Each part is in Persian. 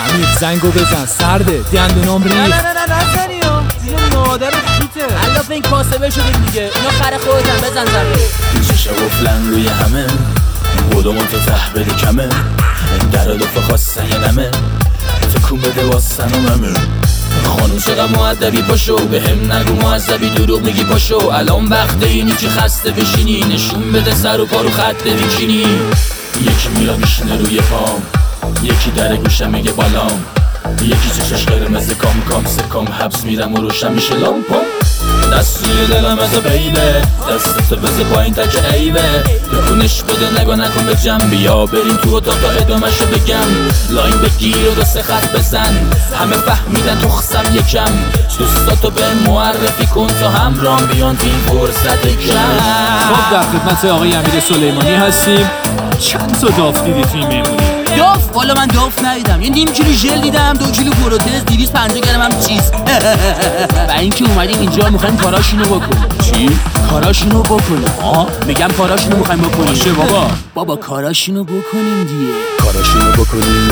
زنگو بزن سرده دندونام ریخت. نه نزنی ها زیر مادر کیته. علاف این کاسبه شدیم دیگه، اینا خر خودتن، بزن زمین. چشم قفلن روی همه قدومون تو ته بده کمه در لفه خواستن یه نمه تکون بده واسن و ممه. خانون چقدر معدبی پاشو به هم نگو معذبی دروغ میگی پاشو. الان وقت اینی که خسته بشینی نشون بده سر و پا رو خط بیچینی. یکی میرا میشینه روی پام، یکی در گوشم میگه بالام، یکی چشش قرمز کام کام سکام حبس میرم و روشم میشه لامپام. دست روی دلم از بیبه دستتو بزه پایین تا که عیبه تکونش بده نگاه نکن به جمع. بیا بریم تو اتاق تا ادامهشو بگم. لاین بگیر و 2 خط بزن همه فهمیدن تو خسم یکم. دوستاتو به معرفی کن تا همراه بیان تو این فرصت کم. خب در خدمت آقای امیر سلیمانی هستیم. چند تا داف دیدی توی مهمونی؟ داف؟ والا من داف ندیدم. یه نیم کیلو ژل دیدم، 2 کیلو پروتز، 250 گرم هم چیز. و اینکه اومدیم اینجا میخوایم کاراشونو بکنیم. چی؟ کاراشونو بکنیم. میگم کاراشونو میخوایم بکنیم. باشه بابا کاراشونو بکنیم دیگه. کاراشونو بکنیم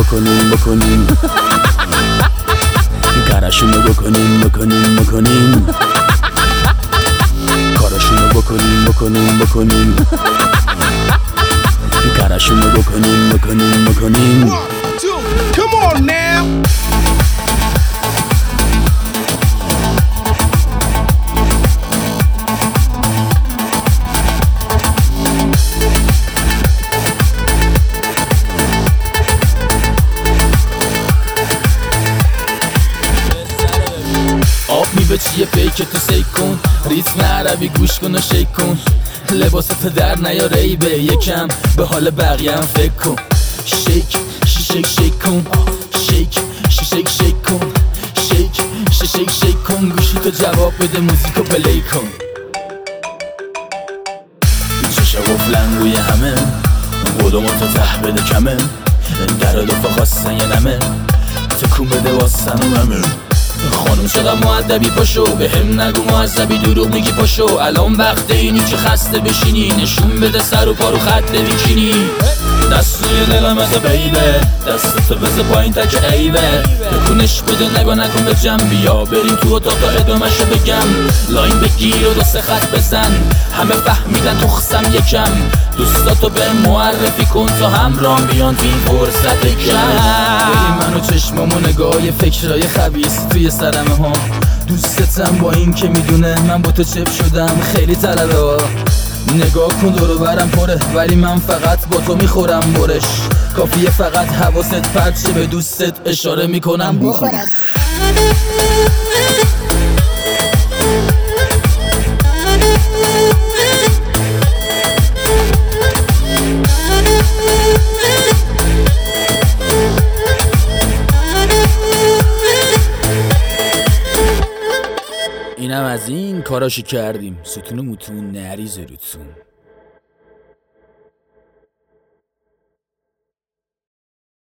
کاراشونو بکنیم کاراشونو بکنیم کاراشونو بکنیم. 1, 2, come on now. آب میوه چیه پیک تو سیک کن ریت نروی گوش کن و شیک کن. لباسات در نیا ریبه یکم به حال بقیه هم فکر کن. شیک شیک کن شیک کن گوشی تو جواب بده موزیکو پلی کن. چشم قفلن روی همه قدومون تو ته بده کمه در لفه خواستن یه نمه تکون بده واسن و ممه. خانون چقدر معدبی پاشو به هم نگو معذبی دروغ میگی پاشو. الان وقت اینی که خسته بشینی نشون بده سر و پا رو خط بیچینی. دست روی دلم از بیبه دستتو بزه پایین تا که عیبه تکونش بده نگاه نکن به جمع. بیا بریم تو اتاق تا ادامهشو بگم. لاین بگیر و 2 خط بزن همه فهمیدن تو خسم یکم. دوستاتو به معرفی کن تا همراه بیان تو این فرصت کم. منو چشمامو نگاه فکرای خبیث توی سرمه ها. دوستتم با این که میدونه من با تو چپ شدم خیلی طلبه. نگاه کن دورو برم پره ولی من فقط با تو میخورم برش. کافیه فقط حواست پرچه به دوستت اشاره میکنم بخورم. اینم از این کاراشو کردیم. ستون موتون نریزه روتون.